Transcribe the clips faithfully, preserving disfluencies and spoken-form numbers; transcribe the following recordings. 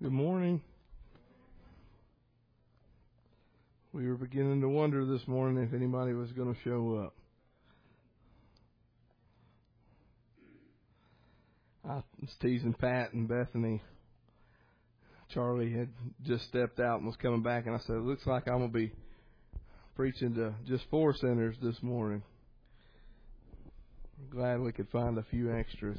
Good morning. We were beginning to wonder this morning if anybody was going to show up. I was teasing Pat and Bethany. Charlie had just stepped out and was coming back, and I said, it looks like I'm going to be preaching to just four sinners this morning. I'm glad we could find a few extras.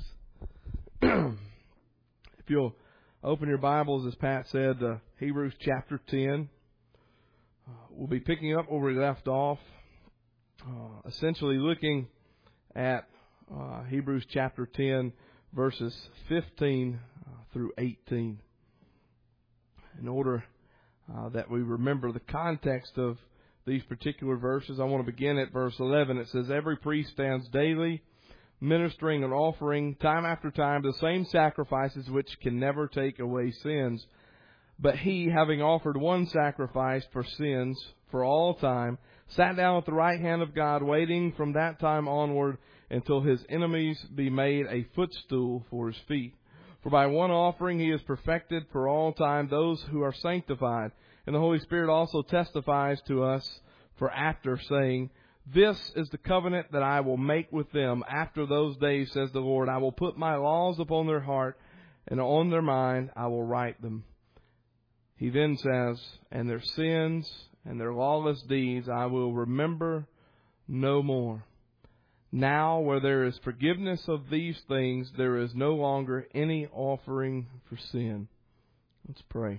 If you'll open your Bibles, as Pat said, uh, Hebrews chapter ten. Uh, we'll be picking up where we left off, uh, essentially looking at uh, Hebrews chapter ten, verses fifteen uh, through eighteen. In order uh, that we remember the context of these particular verses, I want to begin at verse eleven. It says, "Every priest stands daily, ministering and offering time after time the same sacrifices which can never take away sins. But he, having offered one sacrifice for sins for all time, sat down at the right hand of God, waiting from that time onward until his enemies be made a footstool for his feet. For by one offering he has perfected for all time those who are sanctified. And the Holy Spirit also testifies to us for after, saying, This is the covenant that I will make with them after those days, says the Lord. I will put my laws upon their heart, and on their mind I will write them." He then says, "And their sins and their lawless deeds I will remember no more. Now where there is forgiveness of these things, there is no longer any offering for sin." Let's pray.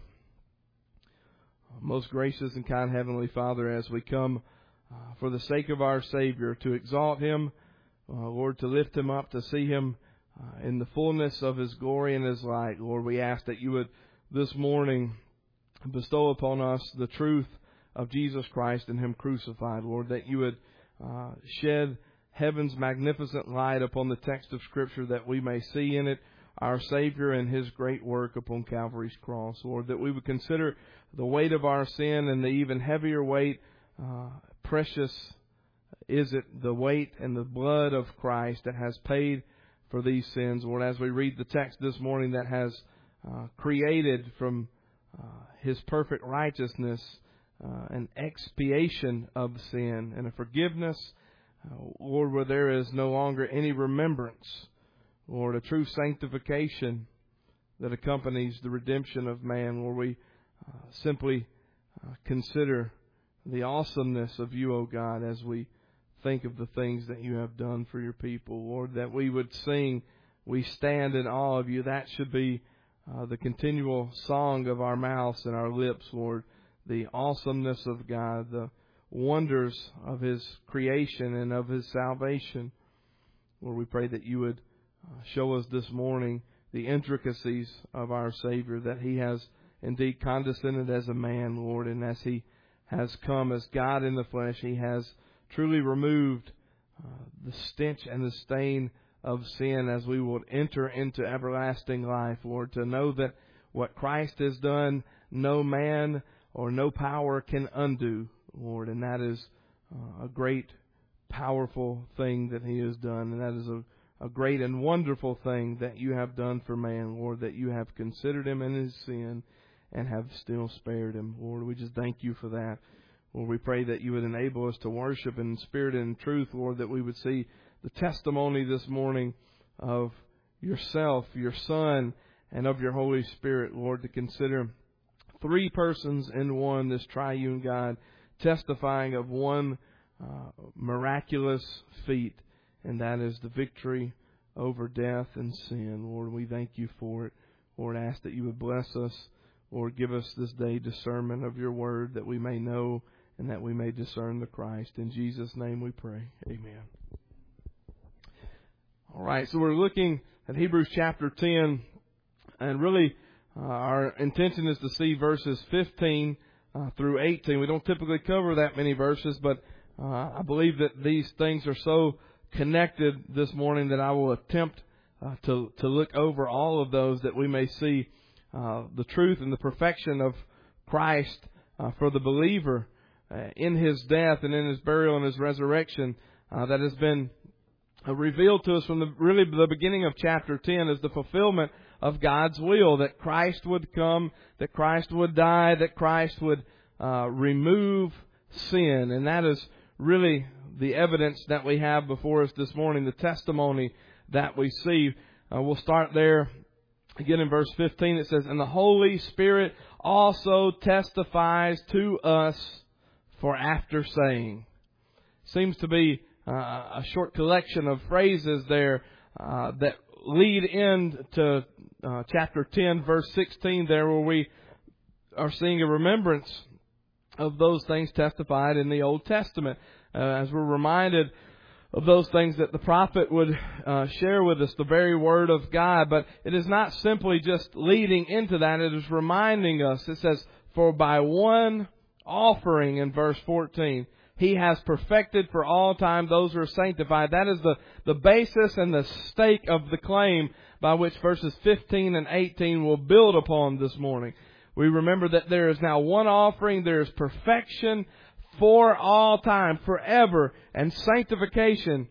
Most gracious and kind Heavenly Father, as we come Uh, for the sake of our Savior, to exalt Him, uh, Lord, to lift Him up, to see Him uh, in the fullness of His glory and His light. Lord, we ask that You would this morning bestow upon us the truth of Jesus Christ and Him crucified. Lord, that You would uh, shed heaven's magnificent light upon the text of Scripture, that we may see in it our Savior and His great work upon Calvary's cross. Lord, that we would consider the weight of our sin and the even heavier weight. Uh, precious is it, the weight and the blood of Christ that has paid for these sins. Lord, as we read the text this morning, that has uh, created from uh, His perfect righteousness uh, an expiation of sin and a forgiveness, uh, Lord, where there is no longer any remembrance. Lord, a true sanctification that accompanies the redemption of man. Lord, we uh, simply uh, consider the awesomeness of You, O God, as we think of the things that You have done for Your people. Lord, that we would sing, "We stand in awe of You." That should be uh, the continual song of our mouths and our lips, Lord. The awesomeness of God, the wonders of His creation and of His salvation. Lord, we pray that You would uh, show us this morning the intricacies of our Savior, that He has indeed condescended as a man, Lord, and as He has come as God in the flesh, He has truly removed uh, the stench and the stain of sin, as we will enter into everlasting life, Lord, to know that what Christ has done, no man or no power can undo, Lord, and that is uh, a great, powerful thing that He has done, and that is a, a great and wonderful thing that You have done for man, Lord, that You have considered him in his sin and have still spared him. Lord, we just thank You for that. Lord, we pray that You would enable us to worship in spirit and in truth, Lord, that we would see the testimony this morning of Yourself, Your Son, and of Your Holy Spirit, Lord, to consider three persons in one, this triune God, testifying of one uh, miraculous feat, and that is the victory over death and sin. Lord, we thank You for it. Lord, I ask that You would bless us. Lord, give us this day discernment of Your word, that we may know and that we may discern the Christ. In Jesus' name we pray. Amen. All right, so we're looking at Hebrews chapter ten, and really uh, our intention is to see verses fifteen uh, through eighteen. We don't typically cover that many verses, but uh, I believe that these things are so connected this morning that I will attempt uh, to, to look over all of those, that we may see Uh, the truth and the perfection of Christ uh, for the believer uh, in His death and in His burial and His resurrection uh, that has been uh, revealed to us from the really the beginning of chapter ten is the fulfillment of God's will, that Christ would come, that Christ would die, that Christ would uh, remove sin. And that is really the evidence that we have before us this morning, the testimony that we see. Uh, we'll start there. Again, in verse fifteen, it says, "And the Holy Spirit also testifies to us for after saying." Seems to be uh, a short collection of phrases there uh, that lead into uh, chapter ten, verse sixteen there, where we are seeing a remembrance of those things testified in the Old Testament. Uh, as we're reminded of those things that the prophet would uh, share with us, the very Word of God. But it is not simply just leading into that. It is reminding us. It says, "For by one offering," in verse fourteen, "He has perfected for all time those who are sanctified." That is the, the basis and the stake of the claim by which verses fifteen and eighteen will build upon this morning. We remember that there is now one offering. There is perfection for all time, forever, and sanctification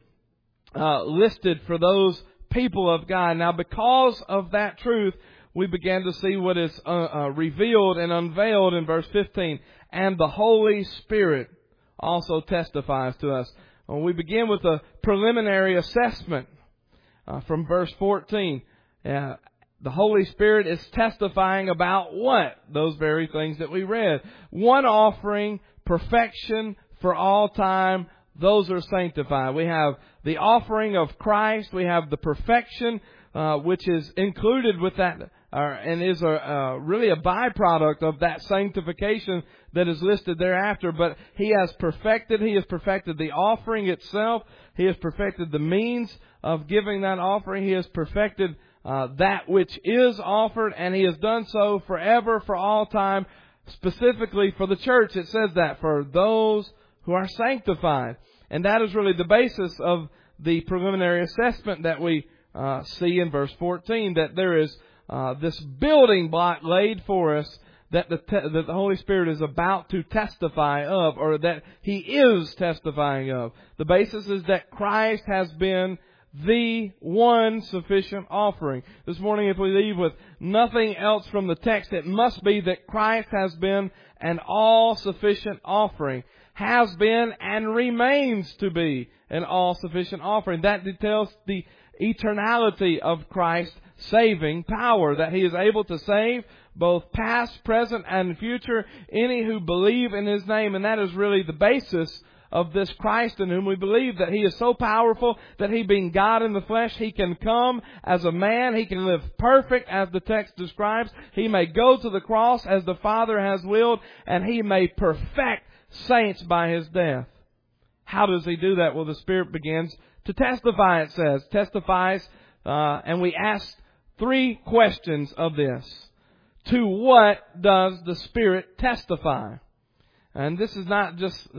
uh, listed for those people of God. Now, because of that truth, we began to see what is uh, uh, revealed and unveiled in verse fifteen. "And the Holy Spirit also testifies to us." Well, we begin with a preliminary assessment uh, from verse fourteen. Uh, the Holy Spirit is testifying about what? Those very things that we read. One offering, perfection for all time, those are sanctified. We have the offering of Christ. We have the perfection, uh, which is included with that, uh, and is a, uh, really a byproduct of that sanctification that is listed thereafter. But He has perfected, He has perfected the offering itself. He has perfected the means of giving that offering. He has perfected uh, that which is offered, and He has done so forever, for all time. Specifically for the church, it says that for those who are sanctified. And that is really the basis of the preliminary assessment that we uh, see in verse fourteen, that there is uh, this building block laid for us that the, te- that the Holy Spirit is about to testify of, or that He is testifying of. The basis is that Christ has been the one sufficient offering. This morning, if we leave with nothing else from the text, it must be that Christ has been an all-sufficient offering, has been and remains to be an all-sufficient offering. That details the eternality of Christ's saving power, that He is able to save both past, present, and future any who believe in His name. And that is really the basis of this Christ in whom we believe, that He is so powerful that He, being God in the flesh, He can come as a man. He can live perfect as the text describes. He may go to the cross as the Father has willed, and He may perfect saints by His death. How does He do that? Well, the Spirit begins to testify, it says. Testifies, uh, and we ask three questions of this. To what does the Spirit testify? And this is not just uh,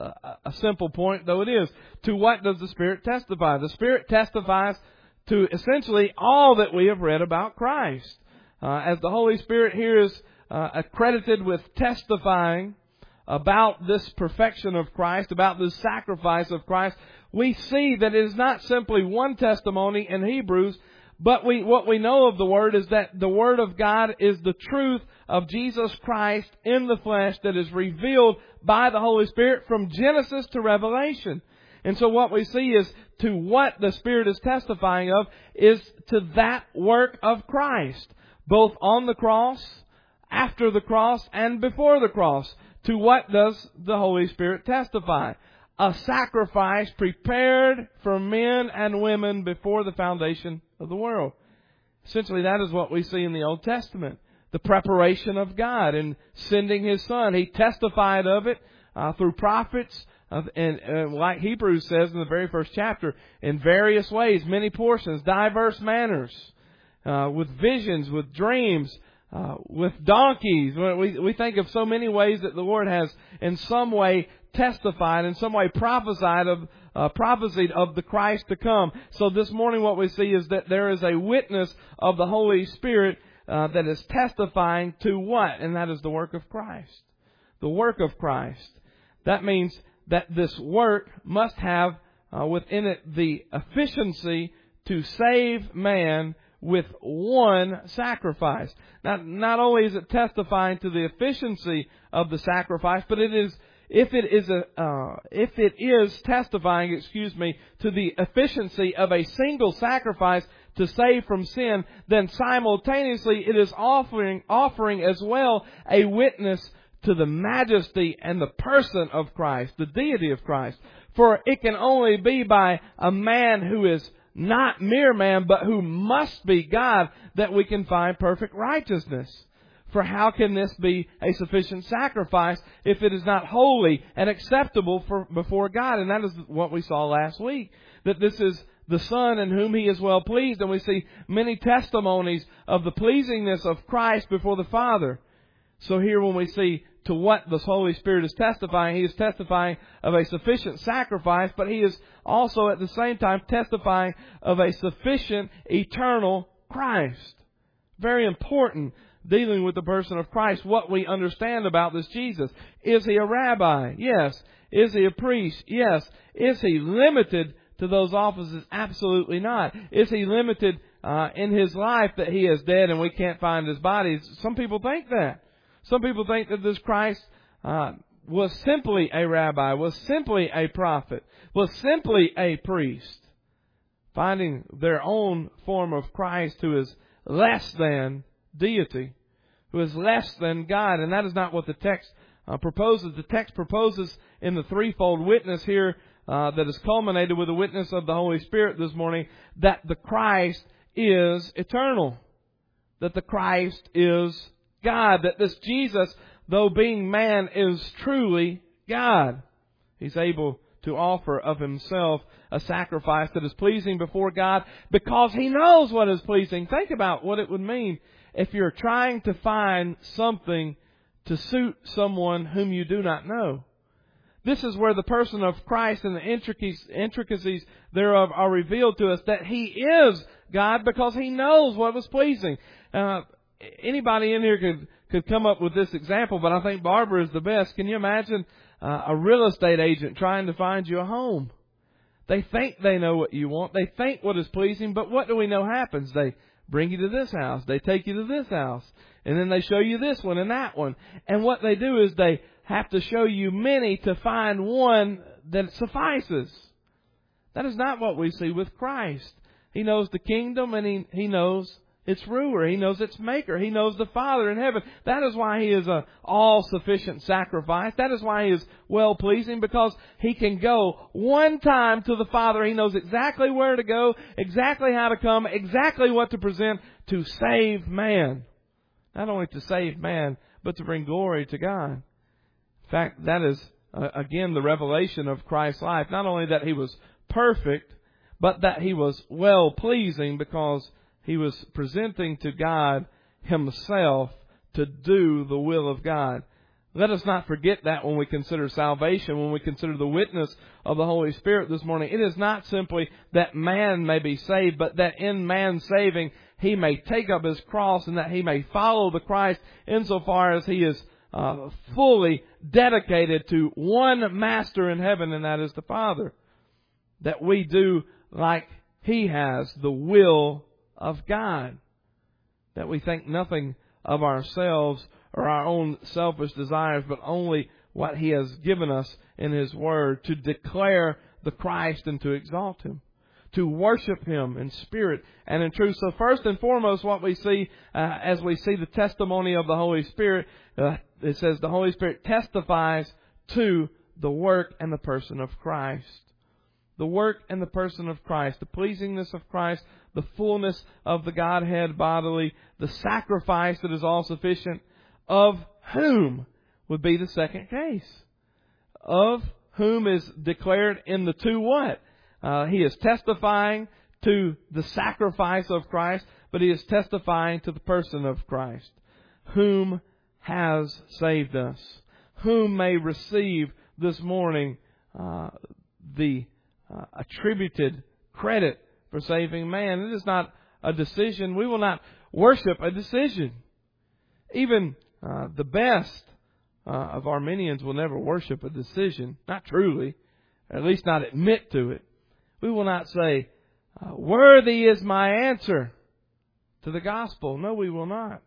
a simple point, though it is. To what does the Spirit testify? The Spirit testifies to essentially all that we have read about Christ. Uh, as the Holy Spirit here is uh, accredited with testifying about this perfection of Christ, about this sacrifice of Christ, we see that it is not simply one testimony in Hebrews, but we, what we know of the Word is that the Word of God is the truth of Jesus Christ in the flesh that is revealed by the Holy Spirit from Genesis to Revelation. And so what we see is to what the Spirit is testifying of is to that work of Christ, both on the cross, after the cross, and before the cross. To what does the Holy Spirit testify? A sacrifice prepared for men and women before the foundation of the world. Essentially, that is what we see in the Old Testament. The preparation of God in sending His Son. He testified of it uh, through prophets, uh, and, and like Hebrews says in the very first chapter, in various ways, many portions, diverse manners, uh, with visions, with dreams, uh, with donkeys. We, we think of so many ways that the Lord has in some way testified, in some way prophesied of, uh, prophesied of the Christ to come. So this morning what we see is that there is a witness of the Holy Spirit uh, that is testifying to what? And that is the work of Christ. The work of Christ. That means that this work must have uh, within it the efficiency to save man with one sacrifice. Now, not only is it testifying to the efficiency of the sacrifice, but it is, if it is a, uh, if it is testifying, excuse me, to the efficiency of a single sacrifice to save from sin, then simultaneously it is offering, offering as well a witness to the majesty and the person of Christ, the deity of Christ. For it can only be by a man who is not mere man, but who must be God, that we can find perfect righteousness. For how can this be a sufficient sacrifice if it is not holy and acceptable for, before God? And that is what we saw last week, that this is the Son in whom He is well pleased. And we see many testimonies of the pleasingness of Christ before the Father. So here when we see to what the Holy Spirit is testifying, He is testifying of a sufficient sacrifice, but He is also at the same time testifying of a sufficient eternal Christ. Very important, dealing with the person of Christ, what we understand about this Jesus. Is He a rabbi? Yes. Is He a priest? Yes. Is He limited to those offices? Absolutely not. Is He limited uh, in His life that He is dead and we can't find His body? Some people think that. Some people think that this Christ uh, was simply a rabbi, was simply a prophet, was simply a priest, finding their own form of Christ who is less than deity, who is less than God. And that is not what the text uh, proposes. The text proposes in the threefold witness here uh, that is culminated with the witness of the Holy Spirit this morning, that the Christ is eternal, that the Christ is God, that this Jesus, though being man, is truly God. He's able to offer of Himself a sacrifice that is pleasing before God because He knows what is pleasing. Think about what it would mean if you're trying to find something to suit someone whom you do not know. This is where the person of Christ and the intricacies thereof are revealed to us, that He is God because He knows what was pleasing. Uh, Anybody in here could, could come up with this example, but I think Barbara is the best. Can you imagine uh, a real estate agent trying to find you a home? They think they know what you want. They think what is pleasing, but what do we know happens? They bring you to this house. They take you to this house. And then they show you this one and that one. And what they do is they have to show you many to find one that suffices. That is not what we see with Christ. He knows the kingdom and He, he knows its ruler. He knows its maker. He knows the Father in heaven. That is why He is a all-sufficient sacrifice. That is why He is well-pleasing, because He can go one time to the Father. He knows exactly where to go, exactly how to come, exactly what to present to save man. Not only to save man, but to bring glory to God. In fact, that is, uh, again, the revelation of Christ's life. Not only that He was perfect, but that He was well-pleasing, because He was presenting to God Himself to do the will of God. Let us not forget that when we consider salvation, when we consider the witness of the Holy Spirit this morning. It is not simply that man may be saved, but that in man saving, he may take up his cross and that he may follow the Christ insofar as he is uh, fully dedicated to one master in heaven, and that is the Father. That we do like He has, the will of God. That we think nothing of ourselves or our own selfish desires, but only what He has given us in His Word to declare the Christ and to exalt Him, to worship Him in spirit and in truth. So first and foremost, what we see uh, as we see the testimony of the Holy Spirit, uh, it says the Holy Spirit testifies to the work and the person of Christ. The work and the person of Christ, the pleasingness of Christ, the fullness of the Godhead bodily, the sacrifice that is all sufficient, of whom would be the second case. Of whom is declared in the two what? Uh, he is testifying to the sacrifice of Christ, but He is testifying to the person of Christ, whom has saved us, whom may receive this morning uh, the uh, attributed credit for saving man. It is not a decision. We will not worship a decision. Even uh, the best uh, of Arminians will never worship a decision. Not truly. Or at least not admit to it. We will not say, uh, worthy is my answer to the gospel. No, we will not.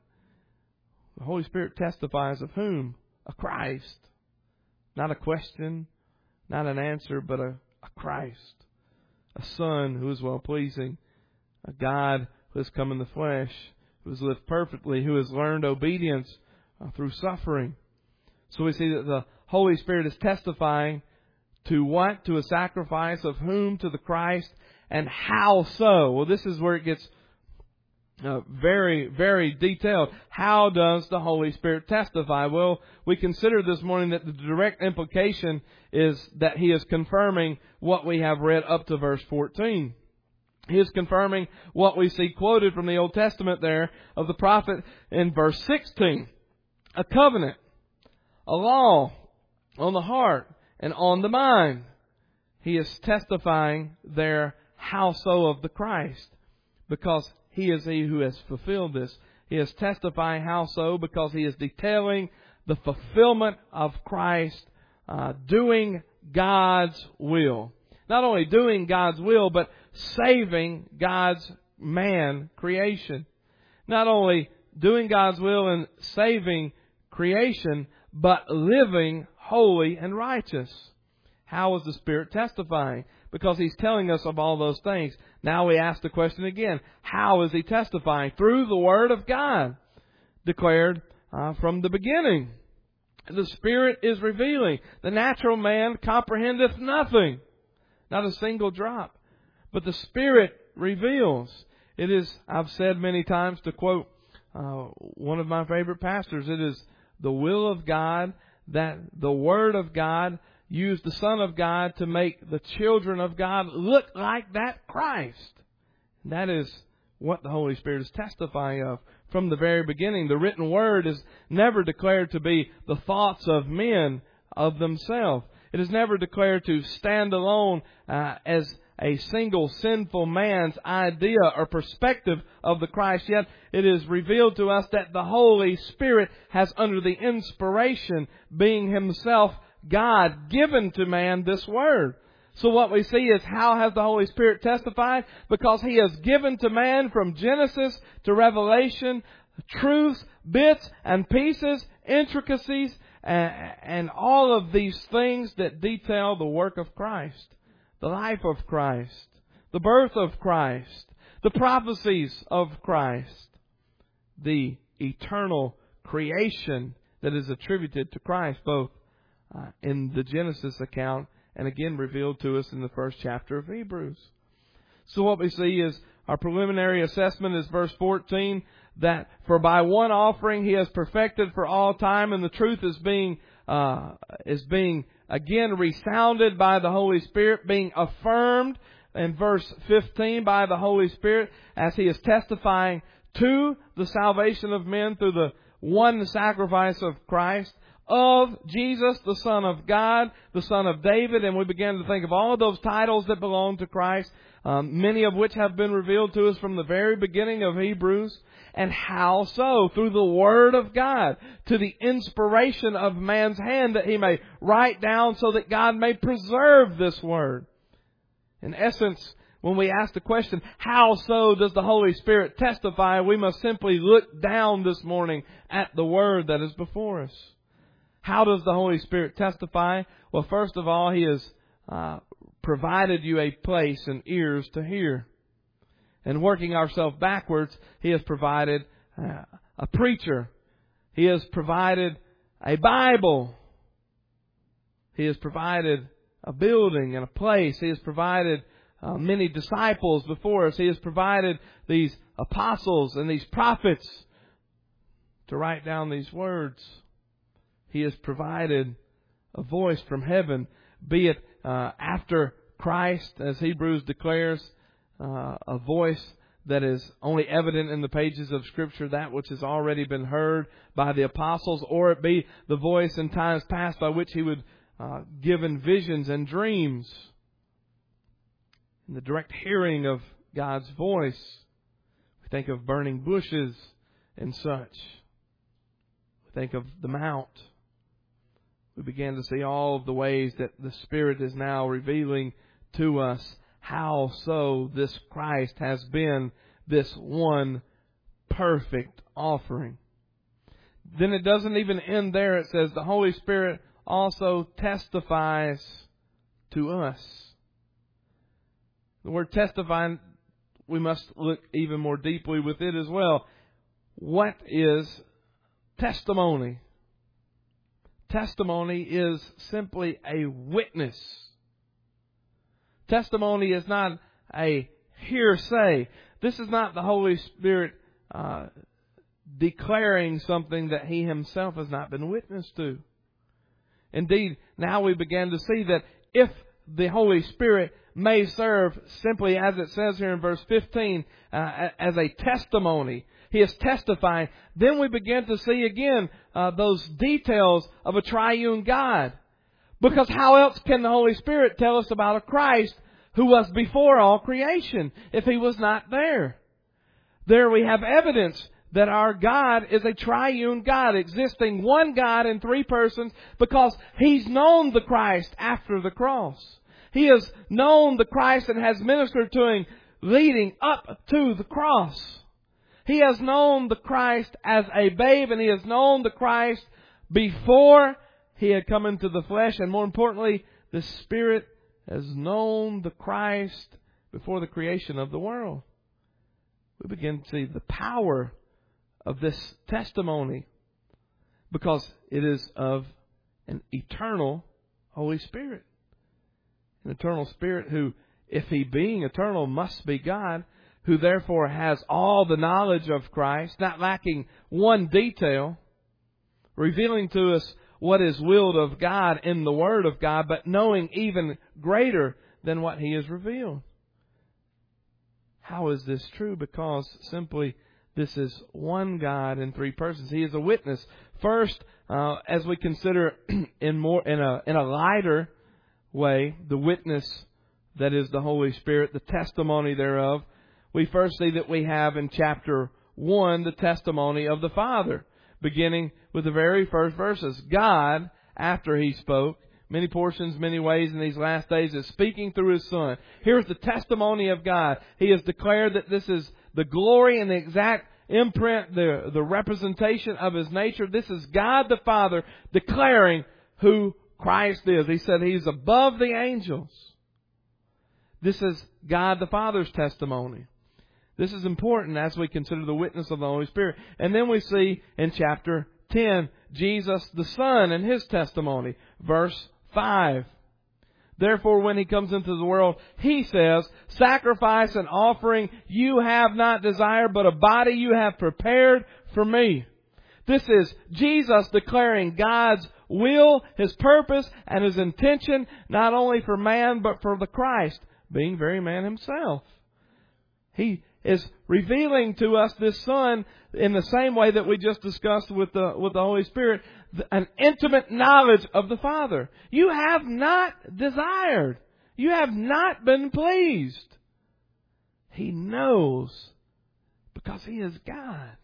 The Holy Spirit testifies of whom? A Christ. Not a question, not an answer, but a, a Christ. A Son who is well-pleasing. A God who has come in the flesh, who has lived perfectly, who has learned obedience uh, through suffering. So we see that the Holy Spirit is testifying to what? To a sacrifice of whom? To the Christ. And how so? Well, this is where it gets uh, very, very detailed. How does the Holy Spirit testify? Well, we considered this morning that the direct implication is that He is confirming what we have read up to verse fourteen. He is confirming what we see quoted from the Old Testament there of the prophet in verse sixteen. A covenant, a law on the heart and on the mind. He is testifying there how so of the Christ, because He is He who has fulfilled this. He is testifying how so because He is detailing the fulfillment of Christ, uh, doing God's will. Not only doing God's will, but saving God's man creation. Not only doing God's will and saving creation, but living holy and righteous. How is the Spirit testifying? Because He's telling us of all those things. Now we ask the question again. How is He testifying? Through the Word of God, declared uh, from the beginning. The Spirit is revealing. The natural man comprehendeth nothing. Not a single drop. But the Spirit reveals. It is, I've said many times, to quote uh, one of my favorite pastors, it is the will of God that the Word of God use the Son of God to make the children of God look like that Christ. And that is what the Holy Spirit is testifying of from the very beginning. The written Word is never declared to be the thoughts of men of themselves. It is never declared to stand alone uh, as a single sinful man's idea or perspective of the Christ. Yet it is revealed to us that the Holy Spirit has, under the inspiration, being Himself God, given to man this Word. So what we see is, how has the Holy Spirit testified? Because He has given to man from Genesis to Revelation truths, bits and pieces, intricacies, and, and all of these things that detail the work of Christ, the life of Christ, the birth of Christ, the prophecies of Christ, the eternal creation that is attributed to Christ, both uh, in the Genesis account and again revealed to us in the first chapter of Hebrews. So what we see is, our preliminary assessment is verse fourteen, that for by one offering He has perfected for all time, and the truth is being uh, is being again resounded by the Holy Spirit, being affirmed in verse fifteen by the Holy Spirit as He is testifying to the salvation of men through the one sacrifice of Christ, of Jesus, the Son of God, the Son of David. And we begin to think of all of those titles that belong to Christ, um, many of which have been revealed to us from the very beginning of Hebrews. And how so? Through the Word of God, to the inspiration of man's hand, that he may write down so that God may preserve this Word. In essence, when we ask the question, how so does the Holy Spirit testify, we must simply look down this morning at the Word that is before us. How does the Holy Spirit testify? Well, first of all, He has uh, provided you a place and ears to hear. And working ourselves backwards, He has provided uh, a preacher. He has provided a Bible. He has provided a building and a place. He has provided uh, many disciples before us. He has provided these apostles and these prophets to write down these words. He has provided a voice from heaven, be it uh, after Christ, as Hebrews declares, uh, a voice that is only evident in the pages of Scripture, that which has already been heard by the apostles, or it be the voice in times past by which He would uh, give in visions and dreams. In the direct hearing of God's voice, we think of burning bushes and such. We think of the Mount. We began to see all of the ways that the Spirit is now revealing to us how so this Christ has been this one perfect offering. Then it doesn't even end there. It says the Holy Spirit also testifies to us. The word testifying, we must look even more deeply with it as well. What is testimony? Testimony is simply a witness. Testimony is not a hearsay. This is not the Holy Spirit uh, declaring something that He Himself has not been witness to. Indeed, now we begin to see that if the Holy Spirit may serve simply, as it says here in verse fifteen, uh, as a testimony, He is testifying, then we begin to see again uh, those details of a triune God. Because how else can the Holy Spirit tell us about a Christ who was before all creation if He was not there? There we have evidence that our God is a triune God, existing one God in three persons, because He's known the Christ after the cross. He has known the Christ and has ministered to Him leading up to the cross. He has known the Christ as a babe, and He has known the Christ before He had come into the flesh. And more importantly, the Spirit has known the Christ before the creation of the world. We begin to see the power of this testimony, because it is of an eternal Holy Spirit. An eternal Spirit who, if He being eternal, must be God, who therefore has all the knowledge of Christ, not lacking one detail, revealing to us what is willed of God in the Word of God, but knowing even greater than what He has revealed. How is this true? Because simply this is one God in three persons. He is a witness. First, uh, as we consider in more in a in a lighter way, the witness that is the Holy Spirit, the testimony thereof, we first see that we have in chapter one the testimony of the Father, beginning with the very first verses. God, after He spoke many portions, many ways in these last days, is speaking through His Son. Here's the testimony of God. He has declared that this is the glory and the exact imprint, the, the representation of His nature. This is God the Father declaring who Christ is. He said He's above the angels. This is God the Father's testimony. This is important as we consider the witness of the Holy Spirit. And then we see in chapter ten, Jesus the Son and His testimony. Verse five. Therefore, when He comes into the world, He says, sacrifice and offering you have not desired, but a body you have prepared for me. This is Jesus declaring God's will, His purpose, and His intention, not only for man, but for the Christ, being very man Himself. He is revealing to us this Son in the same way that we just discussed with the with the Holy Spirit, an intimate knowledge of the Father. You have not desired. You have not been pleased. He knows because He is God.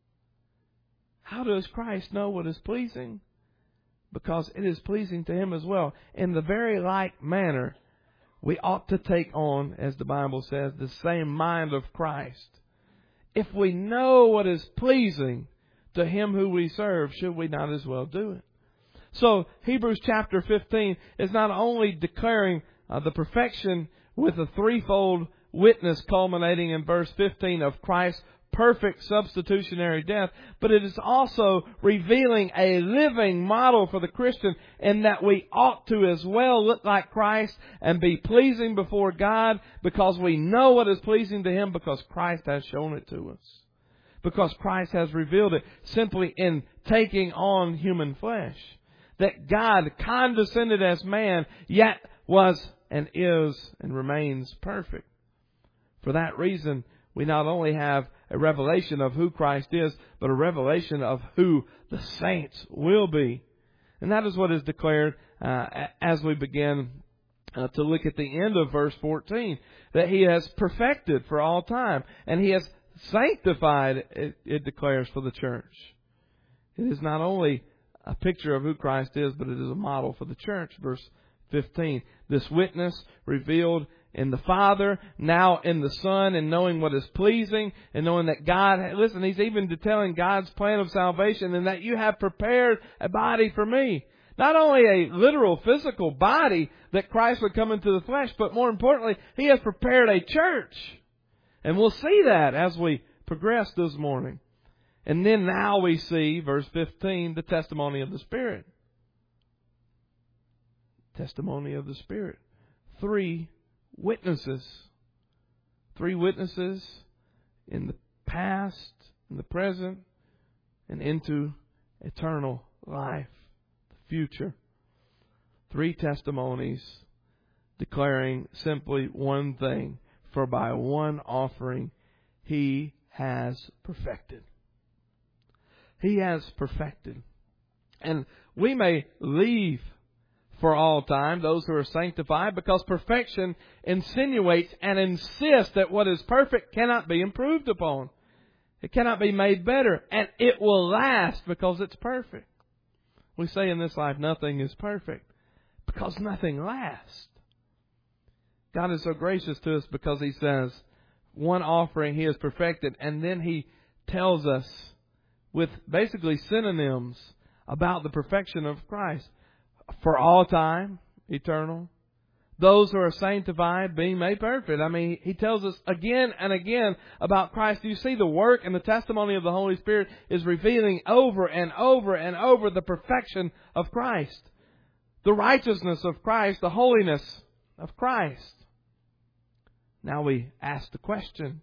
How does Christ know what is pleasing? Because it is pleasing to Him as well. In the very like manner, we ought to take on, as the Bible says, the same mind of Christ. If we know what is pleasing to Him who we serve, should we not as well do it? So, Hebrews chapter fifteen is not only declaring uh, the perfection with a threefold witness culminating in verse fifteen of Christ's perfect substitutionary death, but it is also revealing a living model for the Christian, in that we ought to as well look like Christ and be pleasing before God, because we know what is pleasing to Him, because Christ has shown it to us. Because Christ has revealed it simply in taking on human flesh. That God condescended as man, yet was and is and remains perfect. For that reason, we not only have a revelation of who Christ is, but a revelation of who the saints will be. And that is what is declared uh, as we begin uh, to look at the end of verse fourteen. That He has perfected for all time. And He has sanctified, it, it declares, for the church. It is not only a picture of who Christ is, but it is a model for the church. Verse fifteen. This witness revealed in the Father, now in the Son, and knowing what is pleasing, and knowing that God, listen, He's even detailing God's plan of salvation, and that you have prepared a body for me. Not only a literal physical body that Christ would come into the flesh, but more importantly, He has prepared a church. And we'll see that as we progress this morning. And then now we see, verse fifteen, the testimony of the Spirit. Testimony of the Spirit. Three witnesses. Three witnesses in the past, in the present, and into eternal life, the future. Three testimonies declaring simply one thing: for by one offering He has perfected. He has perfected. And we may leave for all time those who are sanctified, because perfection insinuates and insists that what is perfect cannot be improved upon. It cannot be made better, and it will last because it's perfect. We say in this life nothing is perfect because nothing lasts. God is so gracious to us because He says one offering He has perfected, and then He tells us with basically synonyms about the perfection of Christ. For all time, eternal. Those who are sanctified, being made perfect. I mean, He tells us again and again about Christ. You see, the work and the testimony of the Holy Spirit is revealing over and over and over the perfection of Christ. The righteousness of Christ, the holiness of Christ. Now we ask the question.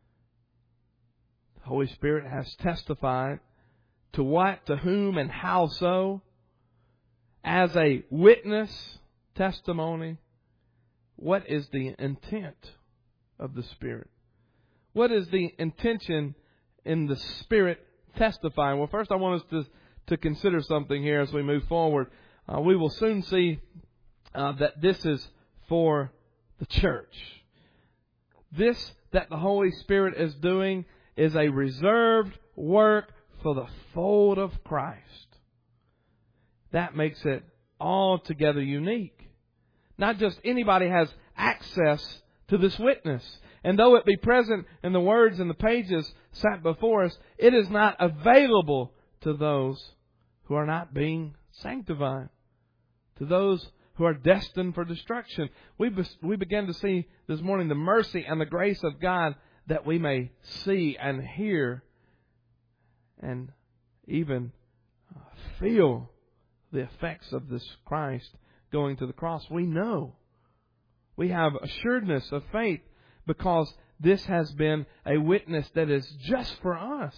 The Holy Spirit has testified to what, to whom, and how so? As a witness, testimony, what is the intent of the Spirit? What is the intention in the Spirit testifying? Well, first I want us to, to consider something here as we move forward. Uh, we will soon see uh, that this is for the church. This that the Holy Spirit is doing is a reserved work for the fold of Christ. That makes it altogether unique. Not just anybody has access to this witness. And though it be present in the words and the pages set before us, it is not available to those who are not being sanctified, to those who are destined for destruction. We, be, we begin to see this morning the mercy and the grace of God that we may see and hear and even feel the effects of this Christ going to the cross. We know. We have assuredness of faith because this has been a witness that is just for us.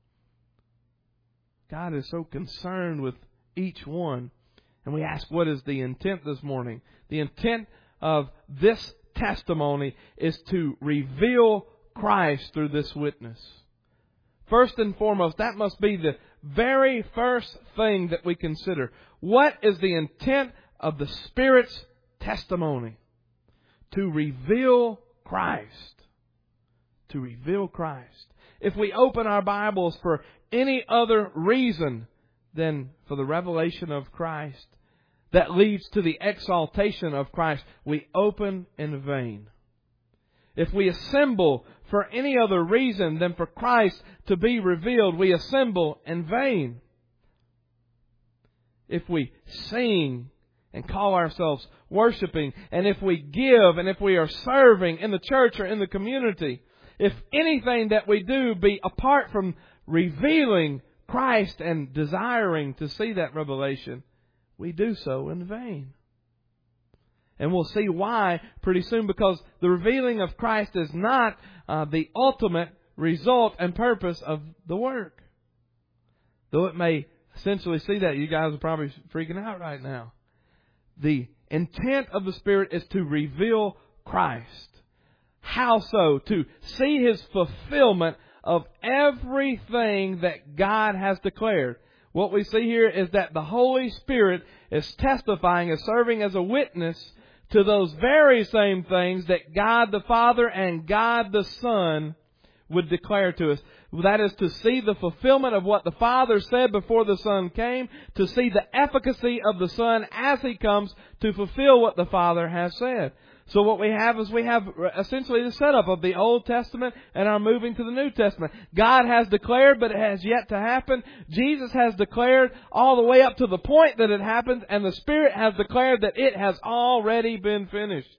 God is so concerned with each one. And we ask, what is the intent this morning? The intent of this testimony is to reveal Christ through this witness. First and foremost, that must be the very first thing that we consider. What is the intent of the Spirit's testimony? To reveal Christ. To reveal Christ. If we open our Bibles for any other reason than for the revelation of Christ that leads to the exaltation of Christ, we open in vain. If we assemble for any other reason than for Christ to be revealed, we assemble in vain. If we sing and call ourselves worshiping, and if we give, and if we are serving in the church or in the community, if anything that we do be apart from revealing Christ and desiring to see that revelation, we do so in vain. And we'll see why pretty soon, because the revealing of Christ is not uh, the ultimate result and purpose of the work. Though it may essentially see that, you guys are probably freaking out right now. The intent of the Spirit is to reveal Christ. How so? To see His fulfillment of everything that God has declared. What we see here is that the Holy Spirit is testifying, is serving as a witness to those very same things that God the Father and God the Son would declare to us. That is to see the fulfillment of what the Father said before the Son came, to see the efficacy of the Son as He comes to fulfill what the Father has said. So what we have is we have essentially the setup of the Old Testament and our moving to the New Testament. God has declared, but it has yet to happen. Jesus has declared all the way up to the point that it happens, and the Spirit has declared that it has already been finished.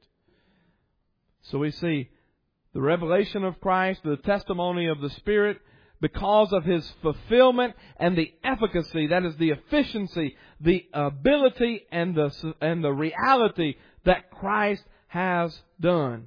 So we see the revelation of Christ, the testimony of the Spirit, because of His fulfillment and the efficacy, that is the efficiency, the ability and the, and the reality that Christ has done.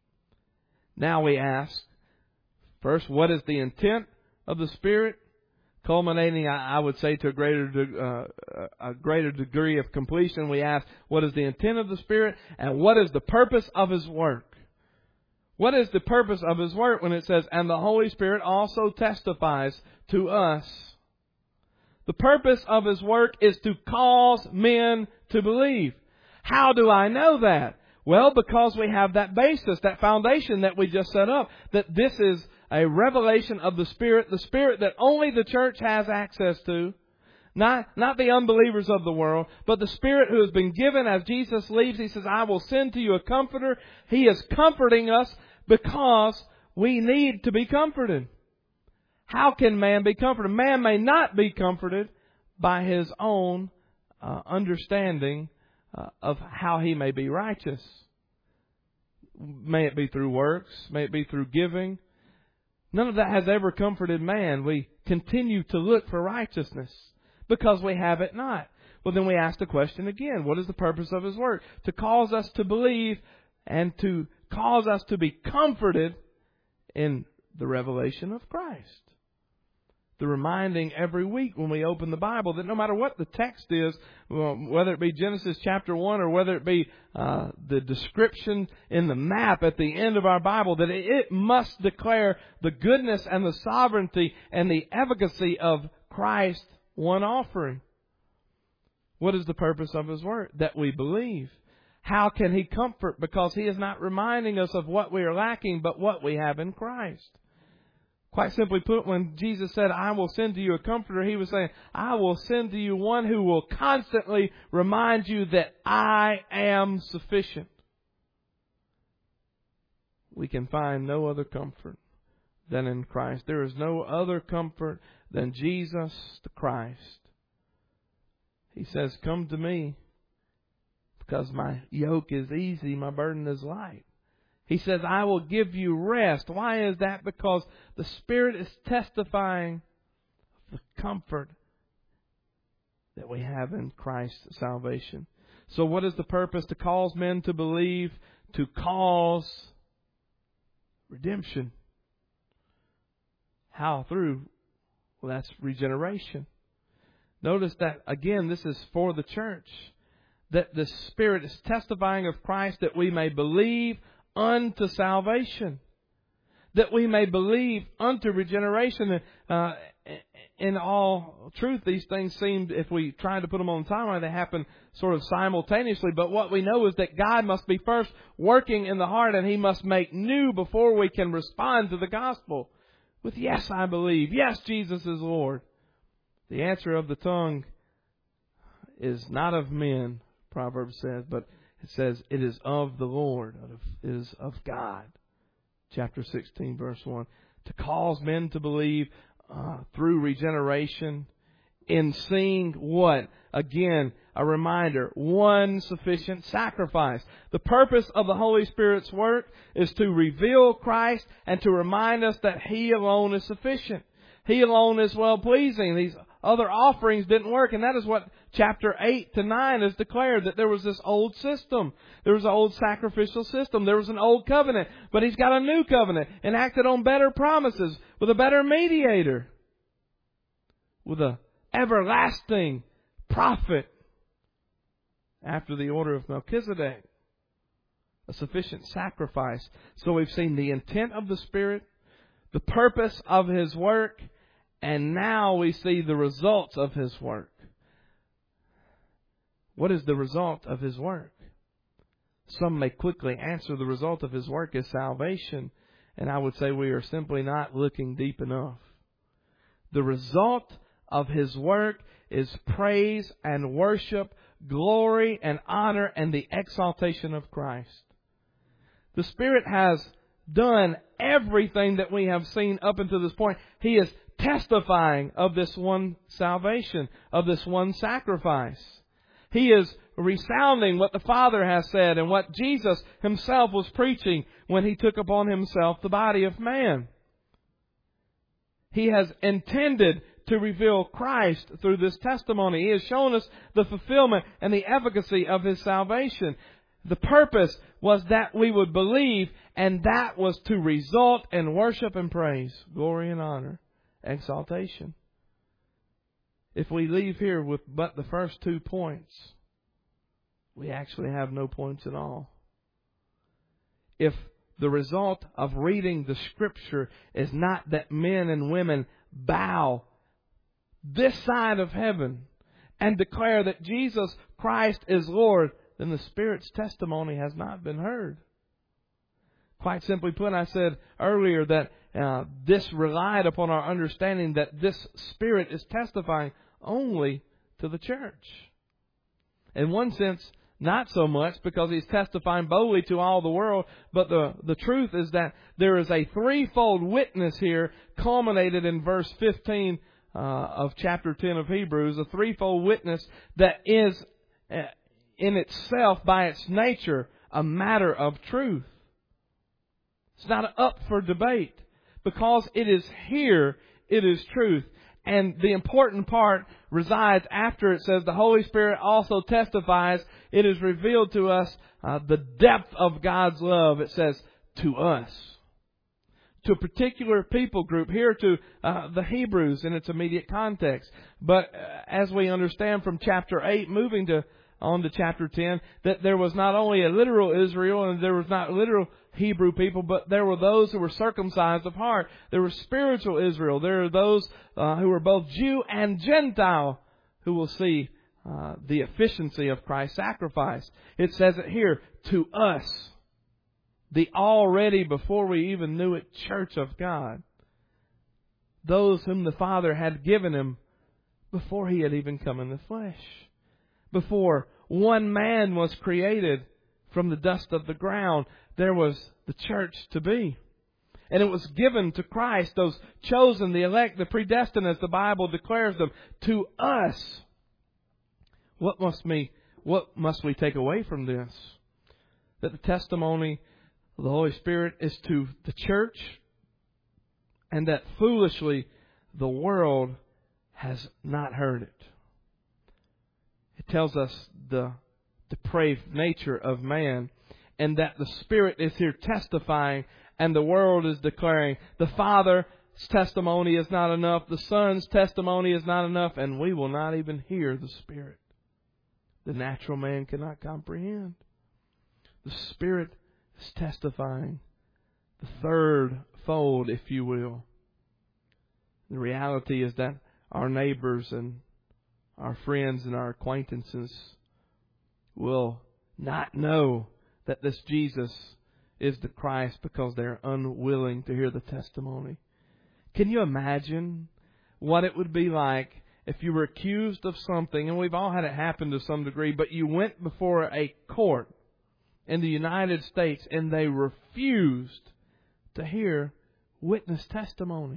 Now we ask, first, what is the intent of the Spirit? Culminating, I would say, to a greater, uh, a greater degree of completion, we ask, what is the intent of the Spirit? And what is the purpose of His work? What is the purpose of His work when it says, and the Holy Spirit also testifies to us? The purpose of His work is to cause men to believe. How do I know that? Well, because we have that basis, that foundation that we just set up, that this is a revelation of the Spirit, the Spirit that only the church has access to. Not, not the unbelievers of the world, but the Spirit who has been given as Jesus leaves. He says, I will send to you a comforter. He is comforting us because we need to be comforted. How can man be comforted? Man may not be comforted by his own uh, understanding uh, of how he may be righteous. May it be through works, may it be through giving. None of that has ever comforted man. We continue to look for righteousness because we have it not. Well, then we ask the question again, what is the purpose of His work? To cause us to believe and to cause us to be comforted in the revelation of Christ. The reminding every week when we open the Bible that no matter what the text is, whether it be Genesis chapter one or whether it be uh, the description in the map at the end of our Bible, that it must declare the goodness and the sovereignty and the efficacy of Christ's one offering. What is the purpose of His work? That we believe. How can He comfort? Because He is not reminding us of what we are lacking, but what we have in Christ. Quite simply put, when Jesus said, I will send to you a comforter, He was saying, I will send to you one who will constantly remind you that I am sufficient. We can find no other comfort than in Christ. There is no other comfort than Jesus the Christ. He says, come to me because my yoke is easy, my burden is light. He says, I will give you rest. Why is that? Because the Spirit is testifying of the comfort that we have in Christ's salvation. So what is the purpose? To cause men to believe, to cause redemption. How? Through? Well, that's regeneration. Notice that, again, this is for the church. That the Spirit is testifying of Christ that we may believe unto salvation. That we may believe unto regeneration. Uh, in all truth, these things seem, if we try to put them on the timeline, they happen sort of simultaneously. But what we know is that God must be first working in the heart, and He must make new before we can respond to the gospel. With yes, I believe. Yes, Jesus is Lord. The answer of the tongue is not of men, Proverbs says, but it says it is of the Lord. It is of God. Chapter sixteen, verse one. To cause men to believe uh, through regeneration in seeing what? Again, a reminder, one sufficient sacrifice. The purpose of the Holy Spirit's work is to reveal Christ and to remind us that He alone is sufficient. He alone is well-pleasing. These other offerings didn't work, and that is what chapter eight to nine has declared, that there was this old system. There was an old sacrificial system. There was an old covenant, but He's got a new covenant enacted on better promises with a better mediator, with a everlasting prophet after the order of Melchizedek. A sufficient sacrifice. So we've seen the intent of the Spirit, the purpose of His work, and now we see the results of His work. What is the result of His work? Some may quickly answer the result of His work is salvation, and I would say we are simply not looking deep enough. The result of His work is praise and worship, glory and honor, and the exaltation of Christ. The Spirit has done everything that we have seen up until this point. He is testifying of this one salvation, of this one sacrifice. He is resounding what the Father has said and what Jesus Himself was preaching when He took upon Himself the body of man. He has intended to reveal Christ through this testimony. He has shown us the fulfillment and the efficacy of His salvation. The purpose was that we would believe, and that was to result in worship and praise, glory and honor, exaltation. If we leave here with but the first two points, we actually have no points at all. If the result of reading the Scripture is not that men and women bow this side of heaven and declare that Jesus Christ is Lord, then the Spirit's testimony has not been heard. Quite simply put, I said earlier that uh, this relied upon our understanding that this Spirit is testifying only to the church. In one sense, not so much, because He's testifying boldly to all the world, but the, the truth is that there is a threefold witness here culminated in verse fifteen uh, of chapter ten of Hebrews, a threefold witness that is uh, in itself, by its nature, a matter of truth. It's not up for debate. Because it is here, it is truth. And the important part resides after it says the Holy Spirit also testifies. It is revealed to us uh, the depth of God's love. It says, to us. To a particular people group, here to uh, the Hebrews in its immediate context. But uh, as we understand from chapter eight, moving to on to chapter ten, that there was not only a literal Israel and there was not literal Hebrew people, but there were those who were circumcised of heart. There was spiritual Israel. There are those uh, who were both Jew and Gentile who will see uh, the efficiency of Christ's sacrifice. It says it here, to us, the already, before we even knew it, church of God. Those whom the Father had given Him before He had even come in the flesh. Before one man was created from the dust of the ground, there was the church to be. And it was given to Christ, those chosen, the elect, the predestined, as the Bible declares them, to us. What must we, what must we take away from this? That the testimony of the Holy Spirit is to the church, and that foolishly the world has not heard it. It tells us the depraved nature of man, and that the Spirit is here testifying, and the world is declaring the Father's testimony is not enough, the Son's testimony is not enough, and we will not even hear the Spirit. The natural man cannot comprehend. The Spirit is testifying. The third fold, if you will. The reality is that our neighbors and our friends and our acquaintances will not know that this Jesus is the Christ because they're unwilling to hear the testimony. Can you imagine what it would be like if you were accused of something, and we've all had it happen to some degree, but you went before a court in the United States and they refused to hear witness testimony?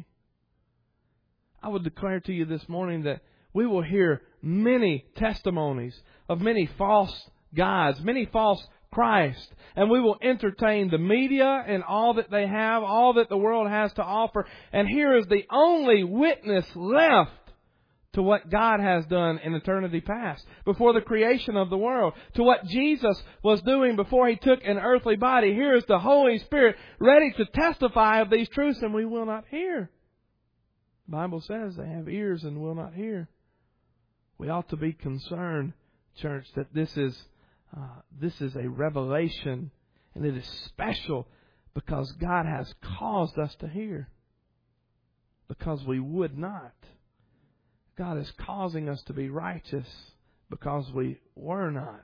I would declare to you this morning that we will hear many testimonies of many false gods, many false Christ, and we will entertain the media and all that they have, all that the world has to offer. And here is the only witness left to what God has done in eternity past, before the creation of the world, to what Jesus was doing before He took an earthly body. Here is the Holy Spirit ready to testify of these truths, and we will not hear. The Bible says they have ears and will not hear. We ought to be concerned, church, that this is uh, this is a revelation, and it is special because God has caused us to hear, because we would not. God is causing us to be righteous because we were not.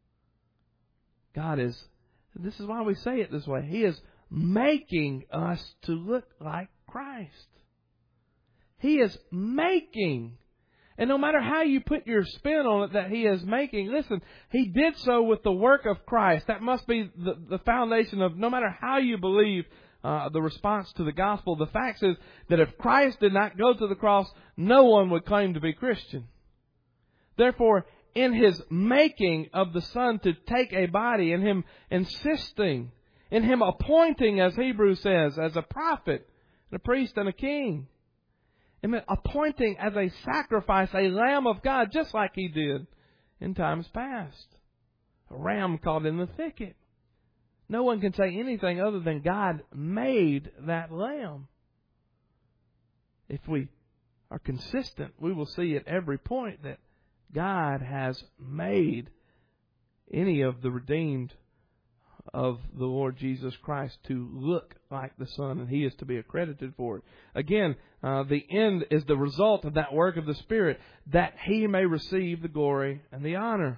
God is, this is why we say it this way, He is making us to look like Christ. He is making And no matter how you put your spin on it that He is making, listen, He did so with the work of Christ. That must be the, the foundation of no matter how you believe uh, the response to the gospel. The fact is that if Christ did not go to the cross, no one would claim to be Christian. Therefore, in His making of the Son to take a body, in Him insisting, in Him appointing, as Hebrews says, as a prophet, and a priest, and a king, and appointing as a sacrifice a Lamb of God, just like He did in times past. A ram caught in the thicket. No one can say anything other than God made that lamb. If we are consistent, we will see at every point that God has made any of the redeemed of the Lord Jesus Christ to look like the Son, and He is to be accredited for it. Again, uh, the end is the result of that work of the Spirit, that He may receive the glory and the honor.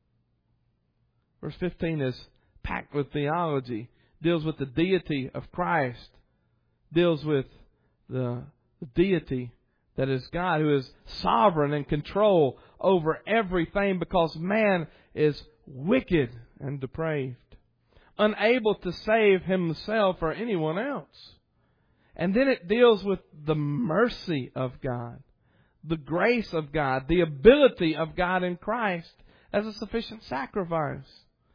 Verse fifteen is packed with theology, deals with the deity of Christ, deals with the, the deity that is God, who is sovereign and control over everything, because man is wicked and depraved, unable to save himself or anyone else. And then it deals with the mercy of God, the grace of God, the ability of God in Christ as a sufficient sacrifice.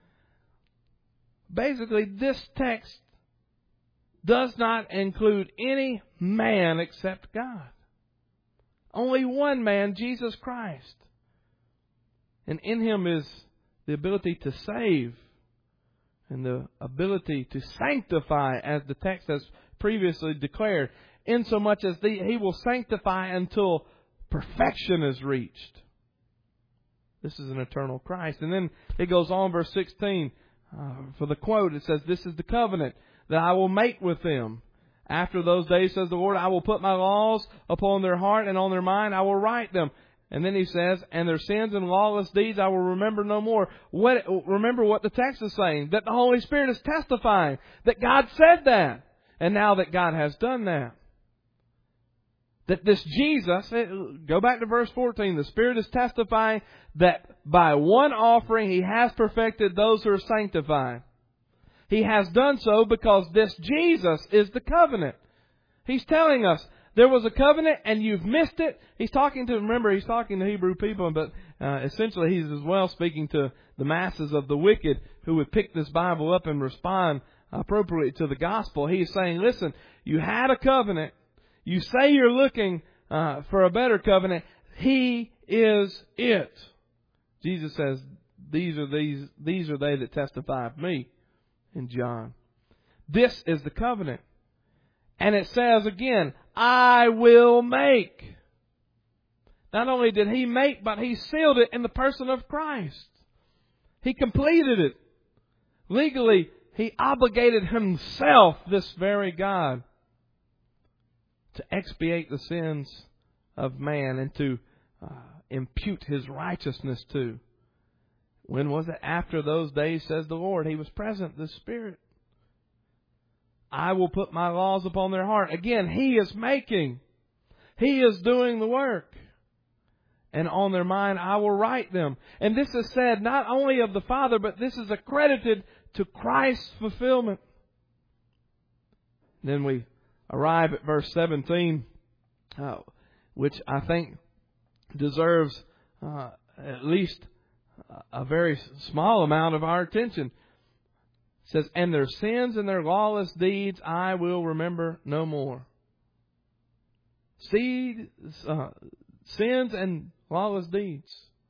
Basically, this text does not include any man except God. Only one man, Jesus Christ. And in Him is the ability to save and the ability to sanctify, as the text has previously declared, insomuch as the, He will sanctify until perfection is reached. This is an eternal Christ. And then it goes on, verse sixteen, uh, for the quote, it says, "This is the covenant that I will make with them. After those days, says the Lord, I will put my laws upon their heart, and on their mind I will write them." And then He says, "And their sins and lawless deeds I will remember no more." What, remember what the text is saying, that the Holy Spirit is testifying that God said that. And now that God has done that, that this Jesus, go back to verse fourteen, the Spirit is testifying that by one offering He has perfected those who are sanctified. He has done so because this Jesus is the covenant. He's telling us there was a covenant and you've missed it. He's talking to, remember, He's talking to Hebrew people, but uh, essentially He's as well speaking to the masses of the wicked who would pick this Bible up and respond appropriately to the gospel. He's saying, listen, you had a covenant. You say you're looking uh, for a better covenant. He is it. Jesus says, these are these these are they that testify of me in John. This is the covenant. And it says again, I will make. Not only did He make, but He sealed it in the person of Christ. He completed it. Legally, He obligated Himself, this very God, to expiate the sins of man and to uh, impute His righteousness to. When was it? After those days, says the Lord. He was present, the Spirit. I will put my laws upon their heart. Again, He is making. He is doing the work. And on their mind I will write them. And this is said not only of the Father, but this is accredited to Christ's fulfillment. Then we arrive at verse seventeen, uh, which I think deserves uh, at least a very small amount of our attention. It says, "And their sins and their lawless deeds I will remember no more." Seed, uh, sins and lawless deeds.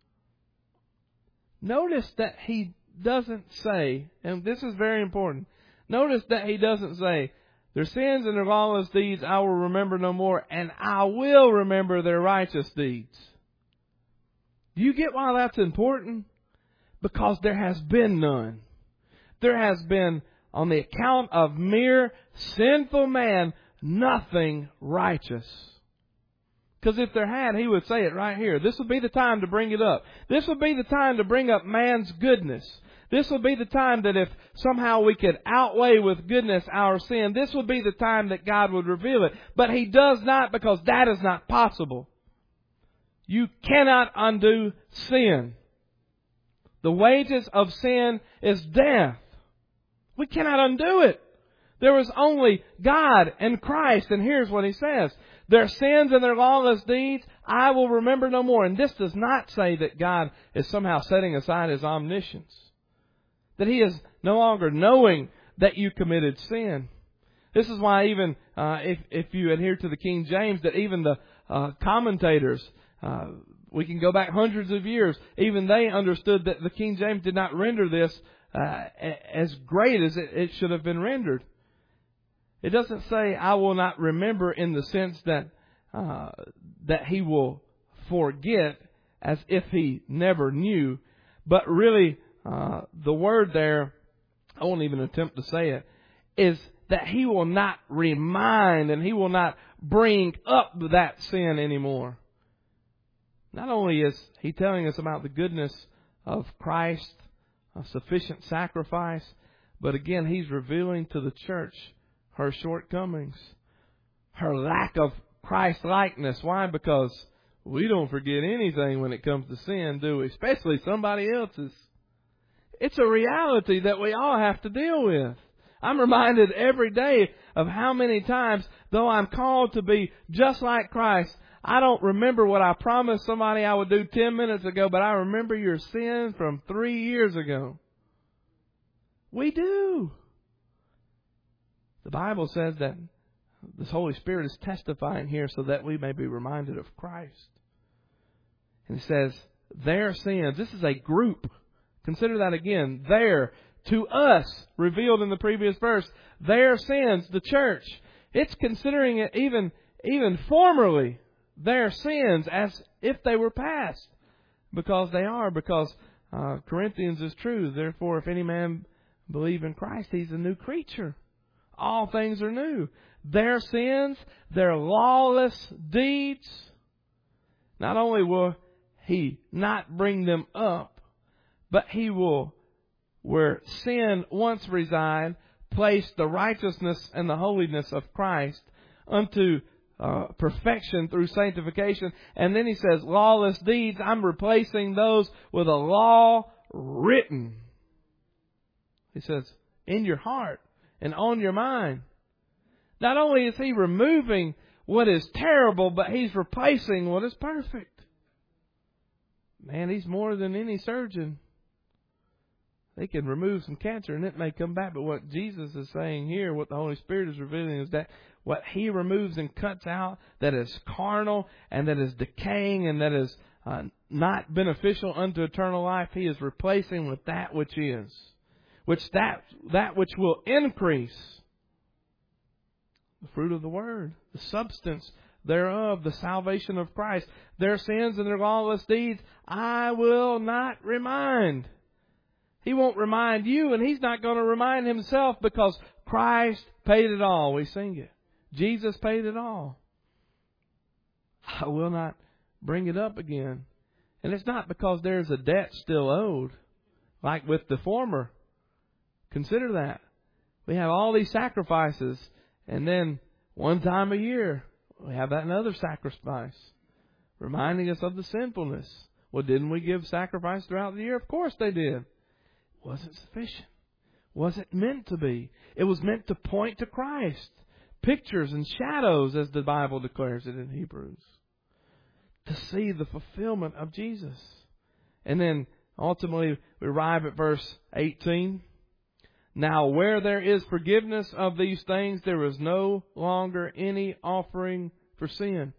Notice that He doesn't say, and this is very important, notice that He doesn't say, their sins and their lawless deeds I will remember no more, and I will remember their righteous deeds. Do you get why that's important? Because there has been none. There has been, on the account of mere sinful man, nothing righteous. Because if there had, He would say it right here. This would be the time to bring it up. This would be the time to bring up man's goodness. This would be the time that if somehow we could outweigh with goodness our sin, this would be the time that God would reveal it. But He does not, because that is not possible. You cannot undo sin. The wages of sin is death. We cannot undo it. There was only God and Christ. And here's what He says. Their sins and their lawless deeds, I will remember no more. And this does not say that God is somehow setting aside His omniscience. That He is no longer knowing that you committed sin. This is why even uh, if, if you adhere to the King James, that even the uh, commentators, uh, we can go back hundreds of years, even they understood that the King James did not render this uh, as great as it, it should have been rendered. It doesn't say, I will not remember, in the sense that uh, that He will forget as if He never knew. But really, uh, the word there, I won't even attempt to say it, is that He will not remind and He will not bring up that sin anymore. Not only is He telling us about the goodness of Christ, a sufficient sacrifice, but again, He's revealing to the church her shortcomings, her lack of Christ-likeness. Why? Because we don't forget anything when it comes to sin, do we? Especially somebody else's. It's a reality that we all have to deal with. I'm reminded every day of how many times, though I'm called to be just like Christ, I don't remember what I promised somebody I would do ten minutes ago, but I remember your sin from three years ago. We do. The Bible says that this Holy Spirit is testifying here so that we may be reminded of Christ. And it says, their sins. This is a group. Consider that again. Their, to us, revealed in the previous verse. Their sins, the church. It's considering it even, even formerly, their sins, as if they were past. Because they are. Because uh, Corinthians is true. Therefore, if any man believe in Christ, he's a new creature. All things are new. Their sins, their lawless deeds, not only will He not bring them up, but He will, where sin once resided, place the righteousness and the holiness of Christ unto uh, perfection through sanctification. And then He says, lawless deeds, I'm replacing those with a law written. He says, in your heart. And on your mind. Not only is He removing what is terrible, but He's replacing what is perfect. Man, He's more than any surgeon. They can remove some cancer and it may come back. But what Jesus is saying here, what the Holy Spirit is revealing, is that what He removes and cuts out that is carnal and that is decaying and that is uh, not beneficial unto eternal life, He is replacing with that which is. Which that that which will increase the fruit of the Word, the substance thereof, the salvation of Christ. Their sins and their lawless deeds, I will not remind. He won't remind you, and He's not going to remind Himself, because Christ paid it all. We sing it. Jesus paid it all. I will not bring it up again. And it's not because there's a debt still owed, like with the former. Consider that. We have all these sacrifices, and then one time a year, we have that another sacrifice, reminding us of the sinfulness. Well, didn't we give sacrifice throughout the year? Of course they did. It wasn't sufficient. Wasn't meant to be. It was meant to point to Christ. Pictures and shadows, as the Bible declares it in Hebrews. To see the fulfillment of Jesus. And then ultimately we arrive at verse eighteen. Now, where there is forgiveness of these things, there is no longer any offering for sin.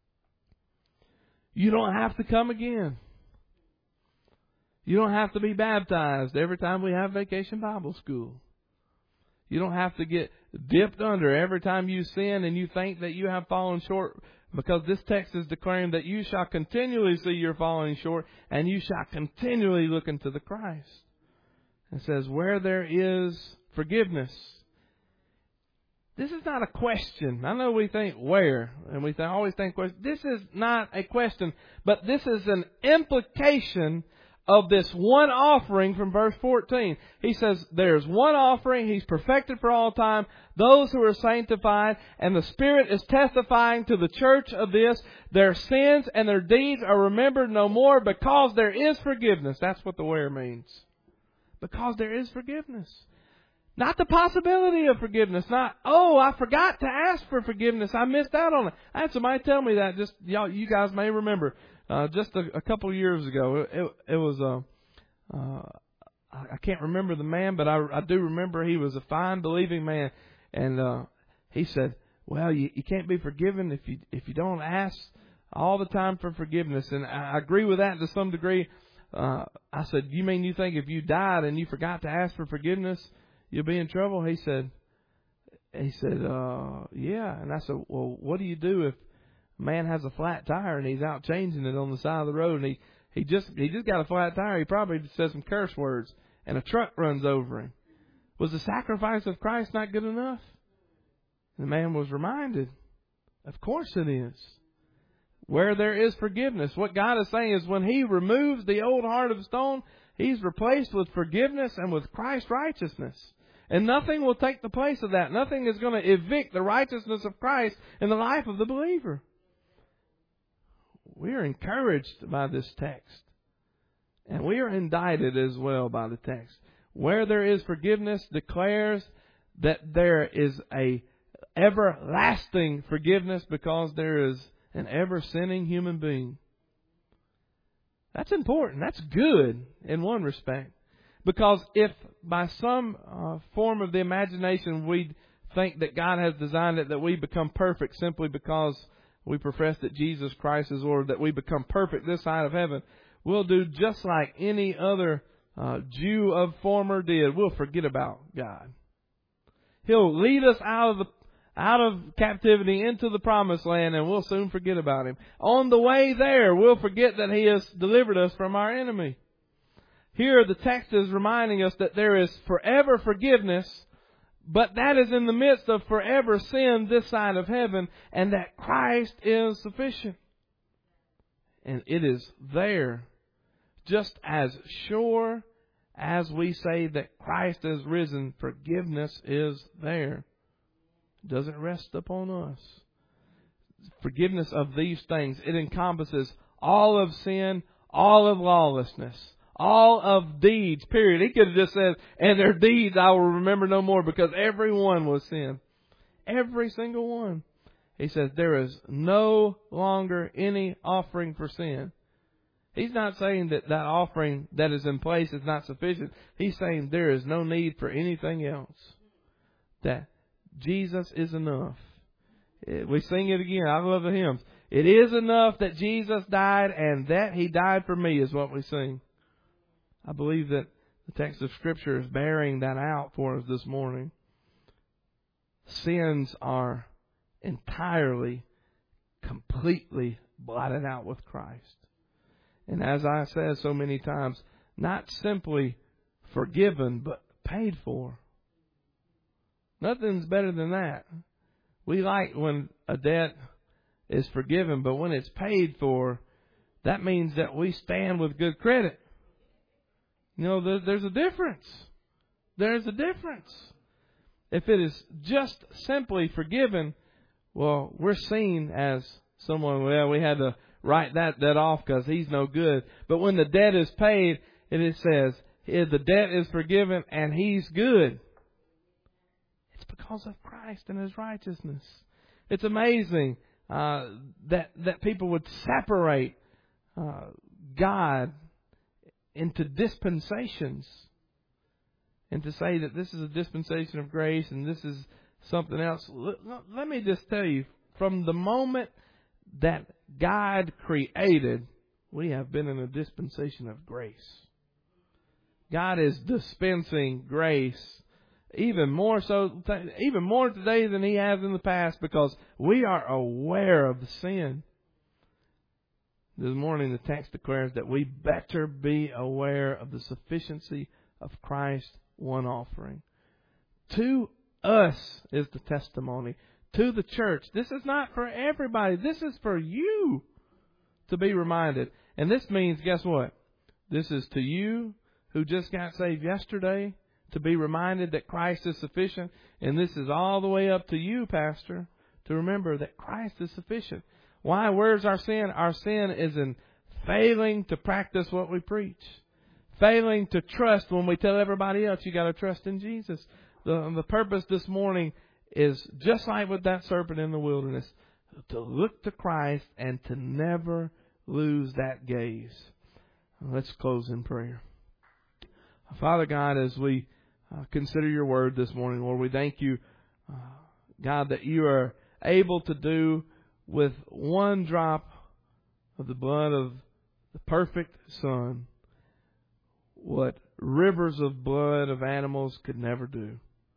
You don't have to come again. You don't have to be baptized every time we have Vacation Bible School. You don't have to get dipped under every time you sin and you think that you have fallen short, because this text is declaring that you shall continually see your falling short and you shall continually look into the Christ. It says, where there is forgiveness. This is not a question. I know we think where, and we th- always think question. This is not a question, but this is an implication of this one offering from verse fourteen. He says, there's one offering. He's perfected for all time. Those who are sanctified. And the Spirit is testifying to the church of this. Their sins and their deeds are remembered no more because there is forgiveness. That's what the where means. Because there is forgiveness. Not the possibility of forgiveness. Not, oh, I forgot to ask for forgiveness. I missed out on it. I had somebody tell me that. Just y'all, you guys may remember. Uh, just a, a couple of years ago, it, it was a, uh, I can't remember the man, but I, I do remember he was a fine, believing man, and uh, he said, "Well, you, you can't be forgiven if you if you don't ask all the time for forgiveness." And I agree with that to some degree. Uh, I said, "You mean you think if you died and you forgot to ask for forgiveness, you'll be in trouble?" He said, "He said, uh, yeah." And I said, "Well, what do you do if man has a flat tire and he's out changing it on the side of the road and he, he just he just got a flat tire. He probably says some curse words and a truck runs over him. Was the sacrifice of Christ not good enough?" The man was reminded, of course it is. Where there is forgiveness, what God is saying is when He removes the old heart of stone, He's replaced with forgiveness and with Christ's righteousness. And nothing will take the place of that. Nothing is going to evict the righteousness of Christ in the life of the believer. We are encouraged by this text. And we are indicted as well by the text. Where there is forgiveness declares that there is a everlasting forgiveness because there is an ever-sinning human being. That's important. That's good in one respect. Because if by some uh, form of the imagination we think that God has designed it that we become perfect simply because we profess that Jesus Christ is Lord, that we become perfect this side of heaven, we'll do just like any other uh, Jew of former did. We'll forget about God. He'll lead us out of the out of captivity into the promised land, and we'll soon forget about Him. On the way there, we'll forget that He has delivered us from our enemy. Here, the text is reminding us that there is forever forgiveness, but that is in the midst of forever sin this side of heaven, and that Christ is sufficient. And it is there, just as sure as we say that Christ is risen, forgiveness is there. It doesn't rest upon us. Forgiveness of these things, it encompasses all of sin, all of lawlessness, all of deeds, period. He could have just said, and their deeds I will remember no more, because every one was sin. Every single one. He says there is no longer any offering for sin. He's not saying that that offering that is in place is not sufficient. He's saying there is no need for anything else. That Jesus is enough. We sing it again. I love the hymns. It is enough that Jesus died and that He died for me is what we sing. I believe that the text of Scripture is bearing that out for us this morning. Sins are entirely, completely blotted out with Christ. And as I said so many times, not simply forgiven, but paid for. Nothing's better than that. We like when a debt is forgiven, but when it's paid for, that means that we stand with good credit. You know, there's a difference. There's a difference. If it is just simply forgiven, well, we're seen as someone, well, we had to write that debt off because he's no good. But when the debt is paid, it says, the debt is forgiven and he's good. It's because of Christ and His righteousness. It's amazing uh, that that people would separate uh, God into dispensations and to say that this is a dispensation of grace and this is something else. Let me just tell you, from the moment that God created, we have been in a dispensation of grace. God is dispensing grace even more so, even more today than He has in the past, because we are aware of the sin. This morning the text declares that we better be aware of the sufficiency of Christ's one offering. To us is the testimony. To the church. This is not for everybody. This is for you to be reminded. And this means, guess what? This is to you who just got saved yesterday, to be reminded that Christ is sufficient. And this is all the way up to you, Pastor, to remember that Christ is sufficient. Why? Where's our sin? Our sin is in failing to practice what we preach. Failing to trust when we tell everybody else you got to trust in Jesus. The, the purpose this morning is just like with that serpent in the wilderness, to look to Christ and to never lose that gaze. Let's close in prayer. Father God, as we uh, consider your word this morning, Lord, we thank you, uh, God, that you are able to do with one drop of the blood of the perfect Son what rivers of blood of animals could never do.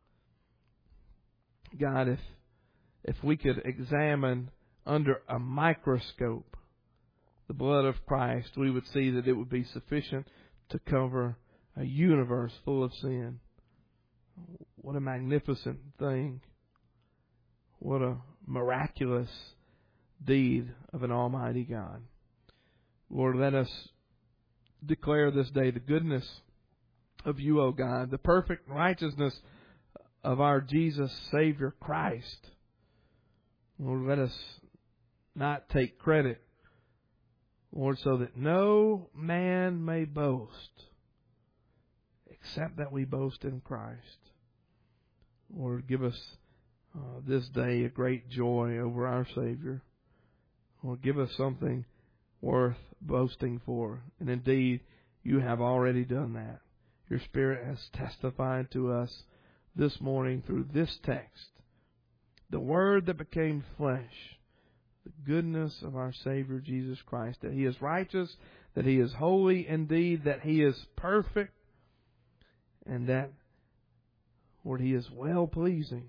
God, if if we could examine under a microscope the blood of Christ, we would see that it would be sufficient to cover a universe full of sin. What a magnificent thing. What a miraculous deed of an almighty God. Lord, let us declare this day the goodness of you, O God, the perfect righteousness of our Jesus Savior Christ. Lord, let us not take credit, Lord, so that no man may boast except that we boast in Christ. Lord, give us uh, this day a great joy over our Savior. Lord, give us something worth boasting for. And indeed, you have already done that. Your Spirit has testified to us this morning through this text, the Word that became flesh, the goodness of our Savior Jesus Christ, that He is righteous, that He is holy indeed, that He is perfect, and that, Lord, He is well-pleasing.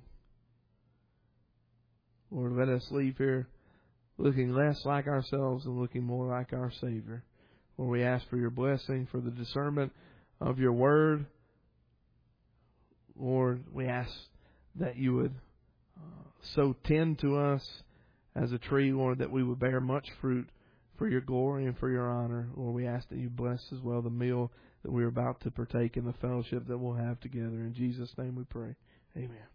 Lord, let us leave here looking less like ourselves and looking more like our Savior. Lord, we ask for your blessing, for the discernment of your word. Lord, we ask that you would uh, so tend to us as a tree, Lord, that we would bear much fruit for your glory and for your honor. Lord, we ask that you bless as well the meal that we're about to partake in, the fellowship that we'll have together. In Jesus' name we pray. Amen.